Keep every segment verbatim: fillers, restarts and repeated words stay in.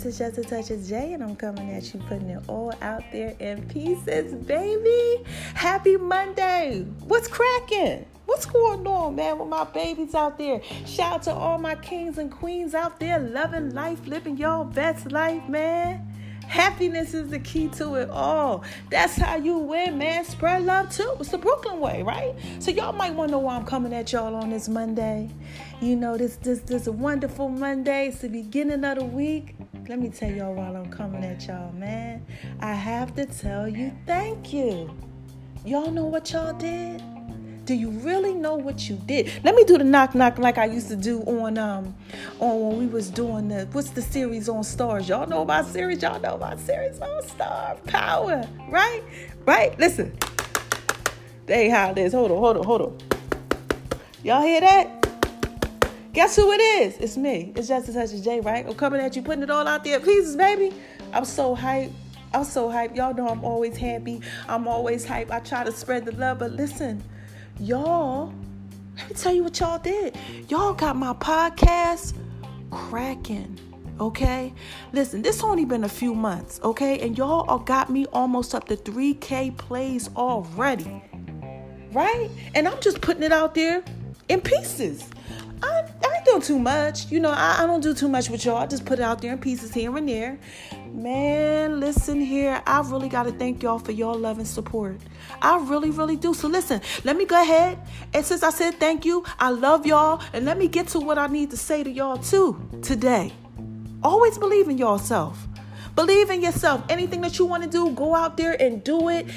is Just a Touch of J, and I'm coming at you, putting it all out there in pieces, baby. Happy Monday. What's cracking? What's going on, man, with my babies out there? Shout out to all my kings and queens out there loving life, living your best life, man. Happiness is the key to it all. That's how you win, man. Spread love too. It's the Brooklyn way, right? So y'all might wonder why I'm coming at y'all on this Monday. You know, this this this a wonderful Monday. It's the beginning of the week. Let me tell y'all while I'm coming at y'all, man. I have to tell you thank you. Y'all know what y'all did? Do you really know what you did? Let me do the knock knock like I used to do on um on when we was doing the what's the series on Stars? Y'all know about series? Y'all know about series on Star Power, right? Right? Listen. They ain't how it is. Hold on, hold on, hold on. Y'all hear that? Guess who it is? It's me. It's Just a Touch of J, right? I'm coming at you, putting it all out there in pieces, baby. I'm so hyped. I'm so hyped. Y'all know I'm always happy. I'm always hyped. I try to spread the love, but listen. Y'all, let me tell you what y'all did. Y'all got my podcast cracking, okay? Listen, this only been a few months, okay? And y'all all got me almost up to three K plays already, right? And I'm just putting it out there in pieces. I, I ain't doing too much. You know, I, I don't do too much with y'all. I just put it out there in pieces here and there. Man, listen here. I really got to thank y'all for y'all love and support. I really, really do. So listen, let me go ahead. And since I said thank you, I love y'all. And let me get to what I need to say to y'all too today. Always believe in yourself. Believe in yourself. Anything that you want to do, go out there and do it.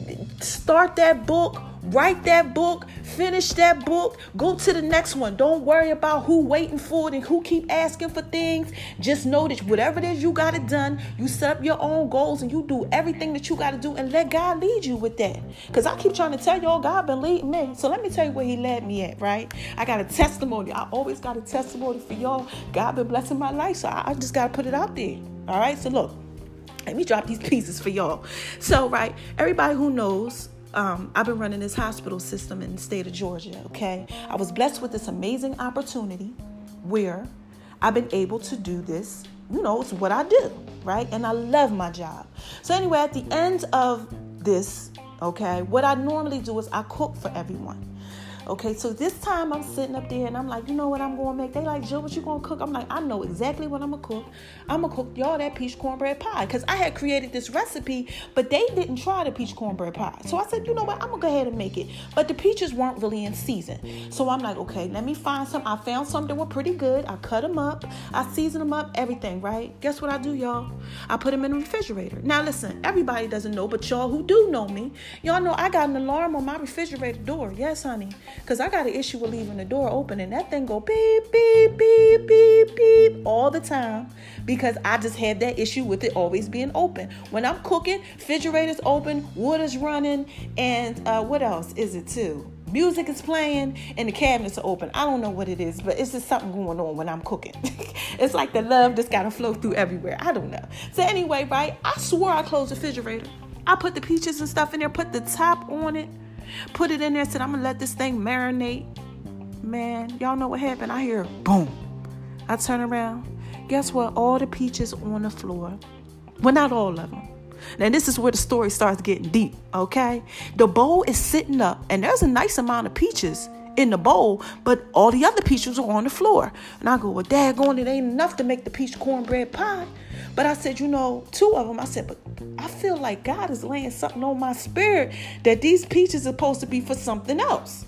Start that book. Write that book, finish that book, go to the next one. Don't worry about who waiting for it and who keep asking for things. Just know that whatever it is you got it done, you set up your own goals and you do everything that you got to do and let God lead you with that. Because I keep trying to tell y'all, God been leading me. So let me tell you where he led me at, right? I got a testimony. I always got a testimony for y'all. God been blessing my life, so I just got to put it out there. All right, so look, let me drop these pieces for y'all. So, right, everybody who knows, Um, I've been running this hospital system in the state of Georgia, okay? I was blessed with this amazing opportunity where I've been able to do this. You know, it's what I do, right? And I love my job. So anyway, at the end of this, okay, what I normally do is I cook for everyone. Okay, so this time I'm sitting up there and I'm like, you know what I'm going to make? They like, Jill, what you going to cook? I'm like, I know exactly what I'm going to cook. I'm going to cook y'all that peach cornbread pie. Because I had created this recipe, but they didn't try the peach cornbread pie. So I said, you know what? I'm going to go ahead and make it. But the peaches weren't really in season. So I'm like, okay, let me find some. I found some that were pretty good. I cut them up. I seasoned them up, everything, right? Guess what I do, y'all? I put them in the refrigerator. Now, listen, everybody doesn't know, but y'all who do know me, y'all know I got an alarm on my refrigerator door. Yes, honey. Because I got an issue with leaving the door open and that thing go beep, beep, beep, beep, beep all the time because I just have that issue with it always being open. When I'm cooking, refrigerator's open, water's running, and uh, what else is it too? Music is playing and the cabinets are open. I don't know what it is, but it's just something going on when I'm cooking. It's like the love just got to flow through everywhere. I don't know. So anyway, right, I swore I closed the refrigerator. I put the peaches and stuff in there, put the top on it. Put it in there, said, I'm going to let this thing marinate. Man, y'all know what happened. I hear boom. I turn around. Guess what? All the peaches on the floor. Well, not all of them. Now, this is where the story starts getting deep, okay? The bowl is sitting up, and there's a nice amount of peaches in the bowl, but all the other peaches are on the floor. And I go, well, daggone, it ain't enough to make the peach cornbread pie. But I said, you know, two of them, I said, but I feel like God is laying something on my spirit that these peaches are supposed to be for something else.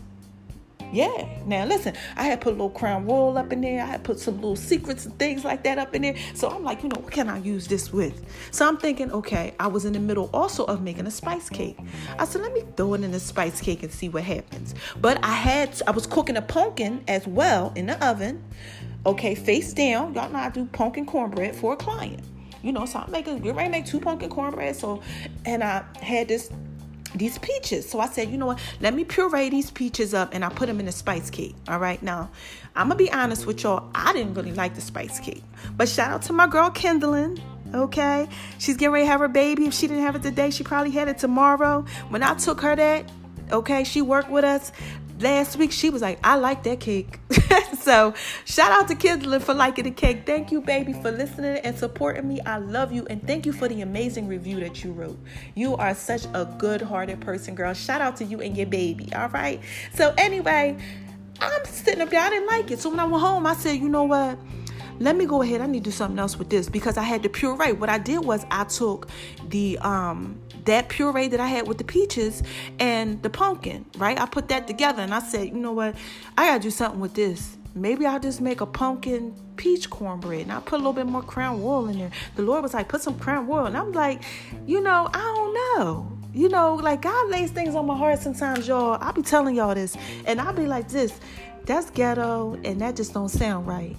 Yeah. Now, listen, I had put a little Crown Royal up in there. I had put some little secrets and things like that up in there. So I'm like, you know, what can I use this with? So I'm thinking, okay, I was in the middle also of making a spice cake. I said, let me throw it in the spice cake and see what happens. But I had, I was cooking a pumpkin as well in the oven. Okay, face down. Y'all know I do pumpkin cornbread for a client. You know, so I'm making, we're ready to make two pumpkin cornbread. So, and I had this, these peaches. So I said, you know what, let me puree these peaches up and I put them in a spice cake. All right. Now, I'm going to be honest with y'all. I didn't really like the spice cake. But shout out to my girl, Kendallin. Okay. She's getting ready to have her baby. If she didn't have it today, she probably had it tomorrow. When I took her that, okay, she worked with us. last week she was like, I like that cake. So shout out to Kindler for liking the cake. Thank you, baby, for listening and supporting me. I love you. And thank you for the amazing review that you wrote. You are such a good-hearted person, girl. Shout out to you and your baby. All right. So anyway, I'm sitting up there. I didn't like it. So when I went home, I said, you know what? Let me go ahead. I need to do something else with this because I had the puree. What I did was I took the um that puree that I had with the peaches and the pumpkin, right? I put that together and I said, you know what? I got to do something with this. Maybe I'll just make a pumpkin peach cornbread. And I put a little bit more Crown Royal in there. The Lord was like, put some Crown Royal. And I'm like, you know, I don't know. You know, like God lays things on my heart sometimes, y'all. I'll be telling y'all this. And I'll be like this. That's ghetto and that just don't sound right.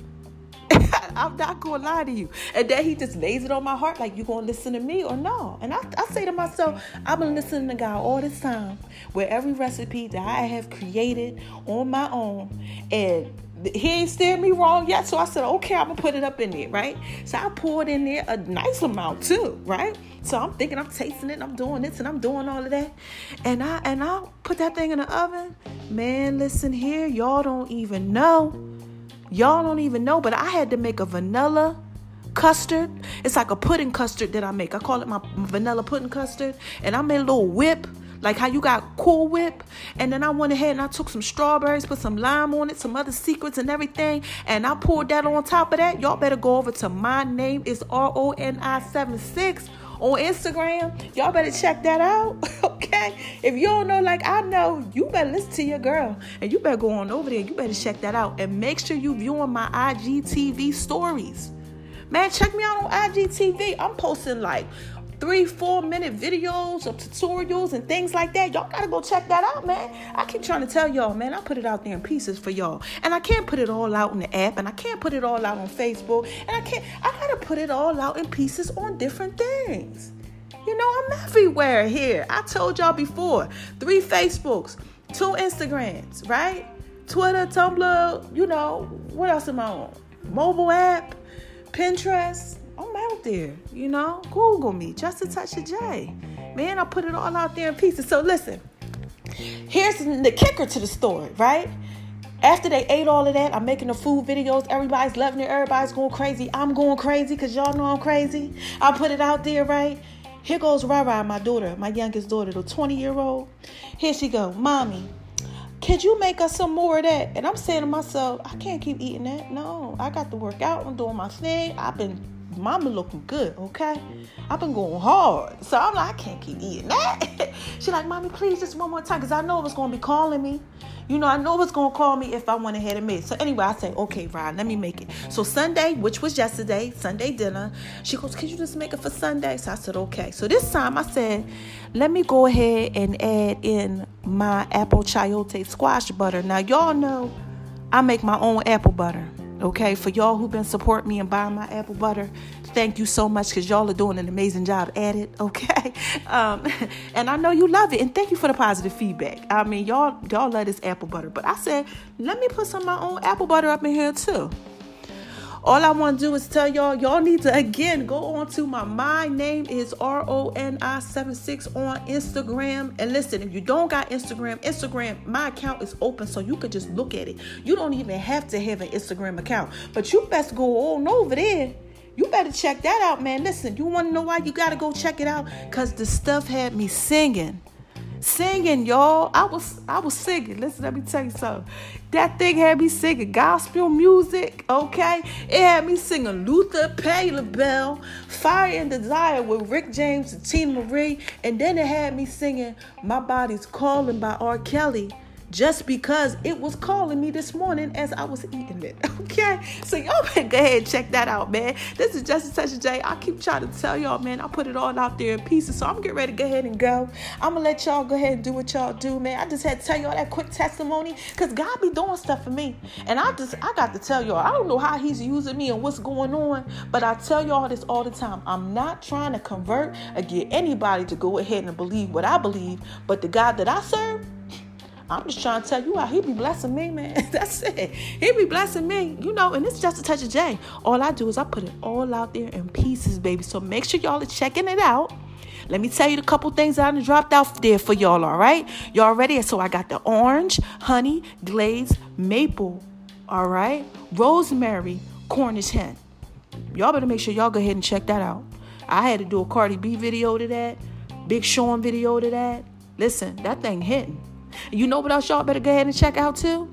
I'm not going to lie to you. And then he just lays it on my heart like, you going to listen to me or no? And I, I say to myself, I've been listening to God all this time where every recipe that I have created on my own, and he ain't steered me wrong yet. So I said, okay, I'm going to put it up in there, right? So I poured in there a nice amount too, right? So I'm thinking I'm tasting it and I'm doing this and I'm doing all of that. And I and I put that thing in the oven. Man, listen here. Y'all don't even know. Y'all don't even know, but I had to make a vanilla custard. It's like a pudding custard that I make. I call it my vanilla pudding custard. And I made a little whip, like how you got Cool Whip. And then I went ahead and I took some strawberries, put some lime on it, some other secrets and everything. And I poured that on top of that. Y'all better go over to My Name is R O N I seventy-six on Instagram. Y'all better check that out. Okay? If you don't know like I know, you better listen to your girl. And you better go on over there. You better check that out. And make sure you viewing my I G T V stories. Man, check me out on I G T V. I'm posting like three, four minute videos of tutorials and things like that. Y'all gotta go check that out, man. I keep trying to tell y'all, man, I put it out there in pieces for y'all. And I can't put it all out in the app, and I can't put it all out on Facebook, and I can't, I gotta put it all out in pieces on different things. You know, I'm everywhere here. I told y'all before, three Facebooks, two Instagrams, right? Twitter, Tumblr, you know, what else am I on? Mobile app, Pinterest. I'm out there, you know. Google me, Just a Touch of J. Man, I put it all out there in pieces. So listen, here's the kicker to the story, right? After they ate all of that, I'm making the food videos. Everybody's loving it. Everybody's going crazy. I'm going crazy because y'all know I'm crazy. I put it out there, right? Here goes Rara, my daughter, my youngest daughter, the twenty-year-old. Here she go. Mommy, could you make us some more of that? And I'm saying to myself, I can't keep eating that. No, I got to work out. I'm doing my thing. I've been, mama looking good, okay? I've been going hard. So I'm like, I can't keep eating that. She like, Mommy, please, just one more time, because I know it was going to be calling me. You know, I know it's going to call me if I went ahead and made it. So anyway, I say, okay, Ryan, let me make it. So Sunday, which was yesterday, Sunday dinner, she goes, could you just make it for Sunday? So I said, okay. So this time I said, let me go ahead and add in my apple chayote squash butter. Now, y'all know I make my own apple butter. Okay, for y'all who've been supporting me and buying my apple butter, thank you so much because y'all are doing an amazing job at it. Okay, um, and I know you love it, and thank you for the positive feedback. I mean, y'all y'all love this apple butter, but I said let me put some of my own apple butter up in here too. All I want to do is tell y'all, y'all need to, again, go on to my My Name is R O N I seventy-six on Instagram. And listen, if you don't got Instagram, Instagram, my account is open so you could just look at it. You don't even have to have an Instagram account. But you best go on over there. You better check that out, man. Listen, you want to know why you got to go check it out? Because the stuff had me singing. Singing, y'all. I was I was singing. Listen, let me tell you something. That thing had me singing gospel music, okay? It had me singing Luther, Pay LaBelle, Fire and Desire with Rick James and Tina Marie. And then it had me singing My Body's Calling by R. Kelly. Just because it was calling me this morning as I was eating it, okay? So y'all better go ahead and check that out, man. This is Just a Touch of J. I keep trying to tell y'all, man, I put it all out there in pieces. So I'm getting ready to go ahead and go. I'm going to let y'all go ahead and do what y'all do, man. I just had to tell y'all that quick testimony because God be doing stuff for me. And I just, I got to tell y'all, I don't know how he's using me and what's going on, but I tell y'all this all the time. I'm not trying to convert or get anybody to go ahead and believe what I believe, but the God that I serve, I'm just trying to tell you how he be blessing me, man. That's it. He be blessing me, you know, and it's Just a Touch of J. All I do is I put it all out there in pieces, baby. So make sure y'all are checking it out. Let me tell you the couple things that I dropped out there for y'all, all right? Y'all ready? So I got the orange, honey, glazed, maple, all right? Rosemary, Cornish hen. Y'all better make sure y'all go ahead and check that out. I had to do a Cardi B video to that, Big Sean video to that. Listen, that thing hitting. You know what else y'all better go ahead and check out too?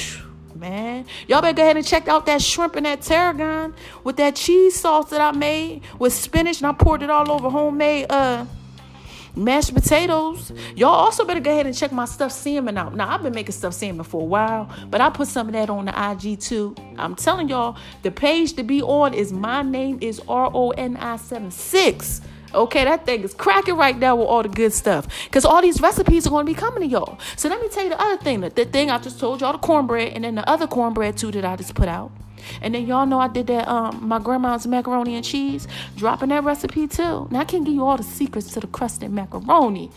Man, y'all better go ahead and check out that shrimp and that tarragon with that cheese sauce that I made with spinach, and I poured it all over homemade uh mashed potatoes. Y'all also better go ahead and check my stuffed salmon out. Now, I've been making stuffed salmon for a while, but I put some of that on the I G too. I'm telling y'all, the page to be on is my name is R O N I seventy-six. Okay, that thing is cracking right now with all the good stuff. Because all these recipes are going to be coming to y'all. So let me tell you the other thing. The, the thing I just told y'all, the cornbread, and then the other cornbread too that I just put out. And then y'all know I did that, um, my grandma's macaroni and cheese. Dropping that recipe too. Now I can't give you all the secrets to the crusted macaroni.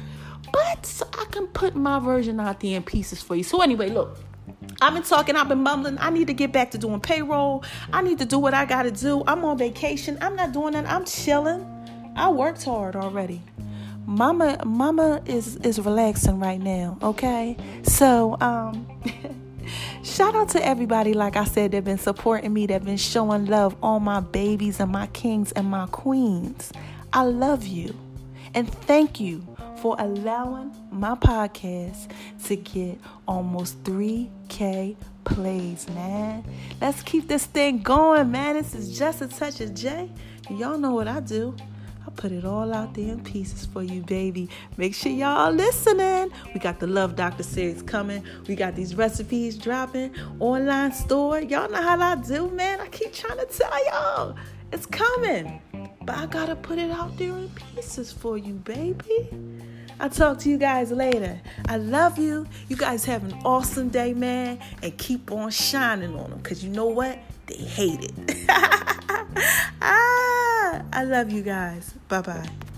But I can put my version out there in pieces for you. So anyway, look. I've been talking, I've been mumbling. I need to get back to doing payroll. I need to do what I got to do. I'm on vacation. I'm not doing that. I'm chilling. I worked hard already. Mama, mama is, is relaxing right now, okay? So, um, shout out to everybody, like I said, that been supporting me, that been showing love, all my babies and my kings and my queens. I love you. And thank you for allowing my podcast to get almost three K plays, man. Let's keep this thing going, man. This is Just a Touch of J. Y'all know what I do. I put it all out there in pieces for you, baby. Make sure y'all listening. We got the Love Doctor series coming. We got these recipes dropping. Online store. Y'all know how I do, man. I keep trying to tell y'all. It's coming. But I got to put it out there in pieces for you, baby. I'll talk to you guys later. I love you. You guys have an awesome day, man. And keep on shining on them. Because you know what? They hate it. ah, I love you guys. Bye-bye.